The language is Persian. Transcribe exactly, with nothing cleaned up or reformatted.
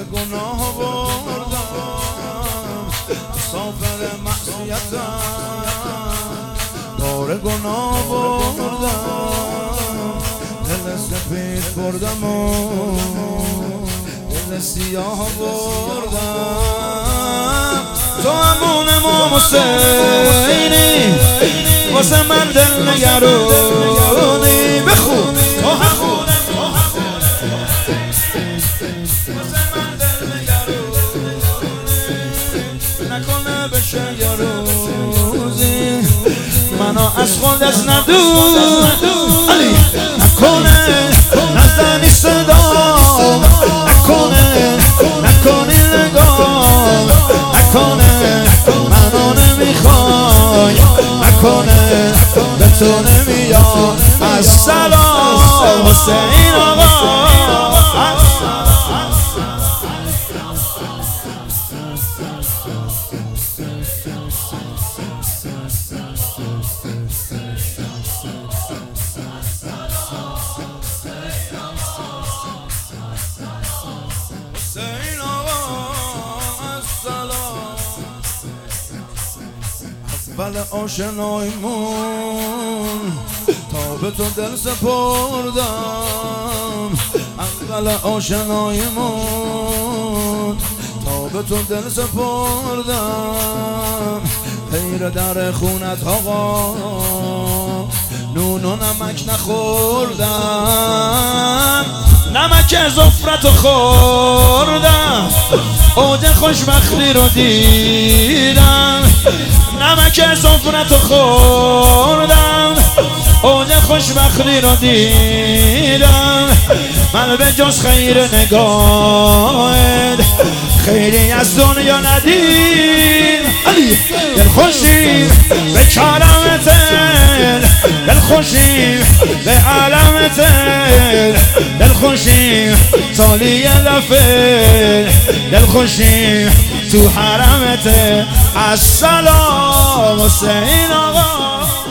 گناه بردم مسافر معصیتم بار گناه بردم دل سپید بردم و دل سیاه بردم تو همون امام حسینی واسه من دل نگرونی بخون تو همون نکنه بشه یه روزی منو از خودت ندور علی نکنه نزدنی صدا نکنه نکنی نگاه نکنه منو نمیخوای نکنه به تو نمیاد از سلام حسین آقا اول آشنایمون تا به تو دل سپردم اول آشنایمون تا به تو دل سپردم غیر در خونت آقا نون و نمک نخوردم نمک زفرتو خوردم اوج خوشبختی رو دیدم نمک زفرتو خوردم اوج خوشبختی رو دیدم من به جز خیر نگاهت خیلی از دنیا ندید دل خوشی به کلمتن دل خوشی به علمتن دل خوشی سالی لفل دل خوشی تو حرمت السلام حسین آقا